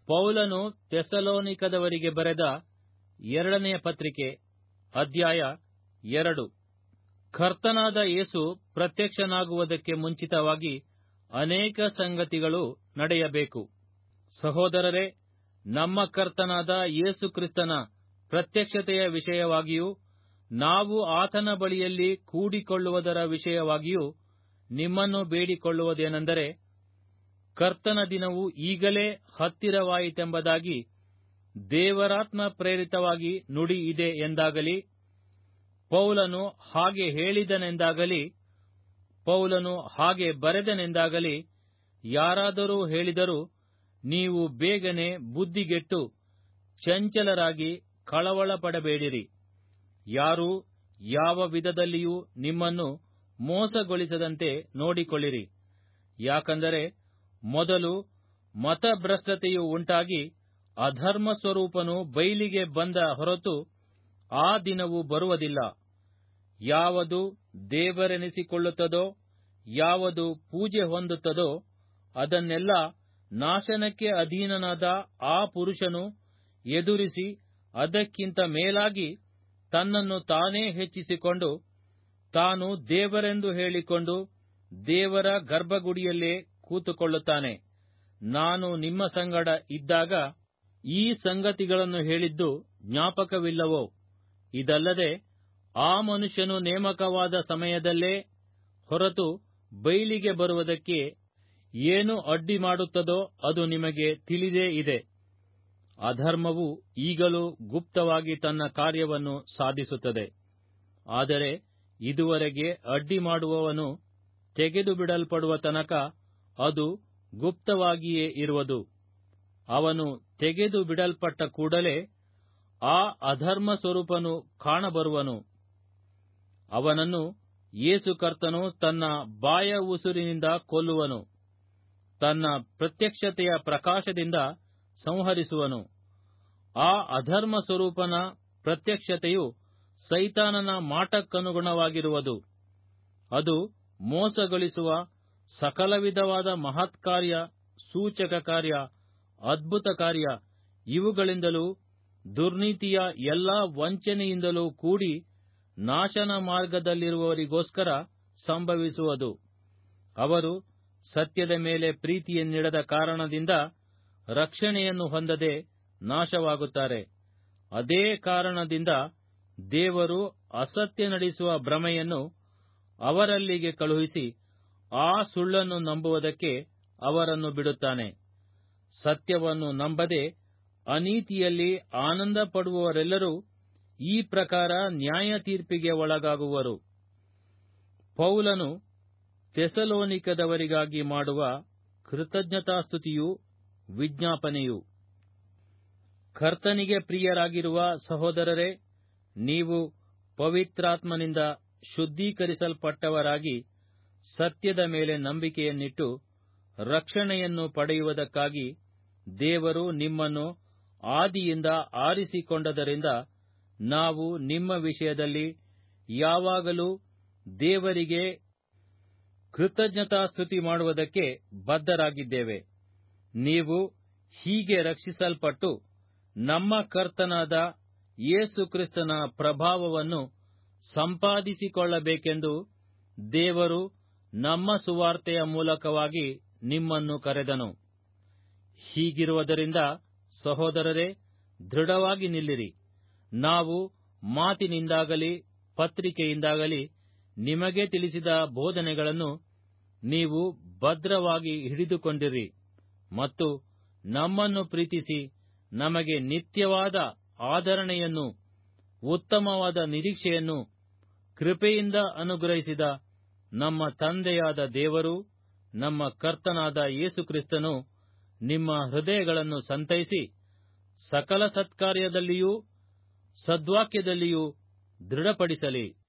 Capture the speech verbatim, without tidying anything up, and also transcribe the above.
ಪೌಲನು ಥೆಸಲೋನಿಕದವರಿಗೆ ಬರೆದ ಎರಡನೆಯ ಪತ್ರಿಕೆ, ಅಧ್ಯಾಯ ಎರಡು. ಕರ್ತನಾದ ಯೇಸು ಪ್ರತ್ಯಕ್ಷನಾಗುವುದಕ್ಕೆ ಮುಂಚಿತವಾಗಿ ಅನೇಕ ಸಂಗತಿಗಳು ನಡೆಯಬೇಕು. ಸಹೋದರರೇ, ನಮ್ಮ ಕರ್ತನಾದ ಯೇಸು ಕ್ರಿಸ್ತನ ಪ್ರತ್ಯಕ್ಷತೆಯ ವಿಷಯವಾಗಿಯೂ ನಾವು ಆತನ ಬಳಿಯಲ್ಲಿ ಕೂಡಿಕೊಳ್ಳುವುದರ ವಿಷಯವಾಗಿಯೂ ನಿಮ್ಮನ್ನು ಬೇಡಿಕೊಳ್ಳುವುದೇನೆಂದರೆ, ಕರ್ತನ ದಿನವು ಈಗಲೇ ಹತ್ತಿರವಾಯಿತೆಂಬುದಾಗಿ ದೇವರಾತ್ಮ ಪ್ರೇರಿತವಾಗಿ ನುಡಿ ಇದೆ ಎಂದಾಗಲಿ, ಪೌಲನು ಹಾಗೆ ಹೇಳಿದನೆಂದಾಗಲಿ, ಪೌಲನು ಹಾಗೆ ಬರೆದನೆಂದಾಗಲಿ ಯಾರಾದರೂ ಹೇಳಿದರೂ, ನೀವು ಬೇಗನೆ ಬುದ್ಧಿಗೆಟ್ಟು ಚಂಚಲರಾಗಿ ಕಳವಳಪಡಬೇಡಿರಿ. ಯಾರೂ ಯಾವ ವಿಧದಲ್ಲಿಯೂ ನಿಮ್ಮನ್ನು ಮೋಸಗೊಳಿಸದಂತೆ ನೋಡಿಕೊಳ್ಳಿರಿ. ಯಾಕಂದರೆ ಮೊದಲು ಮತಭ್ರಷ್ಟತೆಯು ಉಂಟಾಗಿ ಅಧರ್ಮ ಸ್ವರೂಪನು ಬಯಲಿಗೆ ಬಂದ ಹೊರತು ಆ ದಿನವು ಬರುವುದಿಲ್ಲ. ಯಾವುದು ದೇವರೆನಿಸಿಕೊಳ್ಳುತ್ತದೋ, ಯಾವುದು ಪೂಜೆ ಹೊಂದುತ್ತದೋ, ಅದನ್ನೆಲ್ಲ ನಾಶನಕ್ಕೆ ಅಧೀನನಾದ ಆ ಪುರುಷನು ಎದುರಿಸಿ ಅದಕ್ಕಿಂತ ಮೇಲಾಗಿ ತನ್ನನ್ನು ತಾನೇ ಹೆಚ್ಚಿಸಿಕೊಂಡು ತಾನು ದೇವರೆಂದು ಹೇಳಿಕೊಂಡು ದೇವರ ಗರ್ಭಗುಡಿಯಲ್ಲೇ ಕೂತುಕೊಳ್ಳುತ್ತಾನೆ. ನಾನು ನಿಮ್ಮ ಸಂಗಡ ಇದ್ದಾಗ ಈ ಸಂಗತಿಗಳನ್ನು ಹೇಳಿದ್ದು ಜ್ಞಾಪಕವಿಲ್ಲವೋ? ಇದಲ್ಲದೆ ಆ ಮನುಷ್ಯನು ನೇಮಕವಾದ ಸಮಯದಲ್ಲೇ ಹೊರತು ಬಯಲಿಗೆ ಬರುವುದಕ್ಕೆ ಏನು ಅಡ್ಡಿ ಮಾಡುತ್ತದೋ ಅದು ನಿಮಗೆ ತಿಳಿದೇ ಇದೆ. ಅಧರ್ಮವು ಈಗಲೂ ಗುಪ್ತವಾಗಿ ತನ್ನ ಕಾರ್ಯವನ್ನು ಸಾಧಿಸುತ್ತದೆ. ಆದರೆ ಇದುವರೆಗೆ ಅಡ್ಡಿ ಮಾಡುವವನು ತೆಗೆದು ಬಿಡಲ್ಪಡುವ ತನಕ ಅದು ಗುಪ್ತವಾಗಿಯೇ ಇರುವುದು. ಅವನು ತೆಗೆದು ಬಿಡಲ್ಪಟ್ಟ ಕೂಡಲೇ ಆ ಅಧರ್ಮ ಸ್ವರೂಪನು ಕಾಣಬರುವನು. ಅವನನ್ನು ಯೇಸು ಕರ್ತನು ತನ್ನ ಬಾಯ ಉಸುರಿನಿಂದ ಕೊಲ್ಲುವನು, ತನ್ನ ಪ್ರತ್ಯಕ್ಷತೆಯ ಪ್ರಕಾಶದಿಂದ ಸಂಹರಿಸುವನು. ಆ ಅಧರ್ಮ ಸ್ವರೂಪನ ಪ್ರತ್ಯಕ್ಷತೆಯು ಸೈತಾನನ ಮಾಟಕ್ಕನುಗುಣವಾಗಿರುವುದು. ಅದು ಮೋಸಗೊಳಿಸುವ ಸಕಲ ವಿಧವಾದ ಮಹತ್ಕಾರ್ಯ, ಸೂಚಕ ಕಾರ್ಯ, ಅದ್ಭುತ ಕಾರ್ಯ ಇವುಗಳಿಂದಲೂ ದುರ್ನೀತಿಯ ಎಲ್ಲಾ ವಂಚನೆಯಿಂದಲೂ ಕೂಡಿ ನಾಶನ ಮಾರ್ಗದಲ್ಲಿರುವವರಿಗೋಸ್ಕರ ಸಂಭವಿಸುವುದು. ಅವರು ಸತ್ಯದ ಮೇಲೆ ಪ್ರೀತಿಯನ್ನಿಡದ ಕಾರಣದಿಂದ ರಕ್ಷಣೆಯನ್ನು ಹೊಂದದೆ ನಾಶವಾಗುತ್ತಾರೆ. ಅದೇ ಕಾರಣದಿಂದ ದೇವರು ಅಸತ್ಯ ನಡೆಸುವ ಭ್ರಮೆಯನ್ನು ಅವರಲ್ಲಿಗೆ ಕಳುಹಿಸಿ ಆ ಸುಳ್ಳನ್ನು ನಂಬುವುದಕ್ಕೆ ಅವರನ್ನು ಬಿಡುತ್ತಾನೆ. ಸತ್ಯವನ್ನು ನಂಬದೆ ಅನೀತಿಯಲ್ಲಿ ಆನಂದ ಪಡುವವರೆಲ್ಲರೂ ಈ ಪ್ರಕಾರ ನ್ಯಾಯ ತೀರ್ಪಿಗೆ ಒಳಗಾಗುವರು. ಪೌಲನು ಥೆಸಲೋನಿಕದವರಿಗಾಗಿ ಮಾಡುವ ಕೃತಜ್ಞತಾಸ್ತುತಿಯೂ ವಿಜ್ಞಾಪನೆಯು. ಕರ್ತನಿಗೆ ಪ್ರಿಯರಾಗಿರುವ ಸಹೋದರರೇ, ನೀವು ಪವಿತ್ರಾತ್ಮನಿಂದ ಶುದ್ಧೀಕರಿಸಲ್ಪಟ್ಟವರಾಗಿ ಸತ್ಯದ ಮೇಲೆ ನಂಬಿಕೆಯನ್ನಿಟ್ಟು ರಕ್ಷಣೆಯನ್ನು ಪಡೆಯುವುದಕ್ಕಾಗಿ ದೇವರು ನಿಮ್ಮನ್ನು ಆದಿಯಿಂದ ಆರಿಸಿಕೊಂಡದರಿಂದ ನಾವು ನಿಮ್ಮ ವಿಷಯದಲ್ಲಿ ಯಾವಾಗಲೂ ದೇವರಿಗೆ ಕೃತಜ್ಞತಾಸ್ತುತಿ ಮಾಡುವುದಕ್ಕೆ ಬದ್ಧರಾಗಿದ್ದೇವೆ. ನೀವು ಹೀಗೆ ರಕ್ಷಿಸಲ್ಪಟ್ಟು ನಮ್ಮ ಕರ್ತನಾದ ಯೇಸು ಕ್ರಿಸ್ತನ ಪ್ರಭಾವವನ್ನು ಸಂಪಾದಿಸಿಕೊಳ್ಳಬೇಕೆಂದು ದೇವರು ನಮ್ಮ ಸುವಾರ್ತೆಯ ಮೂಲಕವಾಗಿ ನಿಮ್ಮನ್ನು ಕರೆದನು. ಹೀಗಿರುವುದರಿಂದ ಸಹೋದರರೇ, ದೃಢವಾಗಿ ನಿಲ್ಲಿರಿ. ನಾವು ಮಾತಿನಿಂದಾಗಲಿ ಪತ್ರಿಕೆಯಿಂದಾಗಲಿ ನಿಮಗೆ ತಿಳಿಸಿದ ಬೋಧನೆಗಳನ್ನು ನೀವು ಭದ್ರವಾಗಿ ಹಿಡಿದುಕೊಂಡಿರಿ ಮತ್ತು ನಮ್ಮನ್ನು ಪ್ರೀತಿಸಿ ನಮಗೆ ನಿತ್ಯವಾದ ಆದರಣೆಯನ್ನು, ಉತ್ತಮವಾದ ನಿರೀಕ್ಷೆಯನ್ನು ಕೃಪೆಯಿಂದ ಅನುಗ್ರಹಿಸಿದ ನಮ್ಮ ತಂದೆಯಾದ ದೇವರು, ನಮ್ಮ ಕರ್ತನಾದ ಯೇಸು ಕ್ರಿಸ್ತನು ನಿಮ್ಮ ಹೃದಯಗಳನ್ನು ಸಂತೈಸಿ ಸಕಲ ಸತ್ಕಾರ್ಯದಲ್ಲಿಯೂ ಸದ್ವಾಕ್ಯದಲ್ಲಿಯೂ ದೃಢಪಡಿಸಲಿ.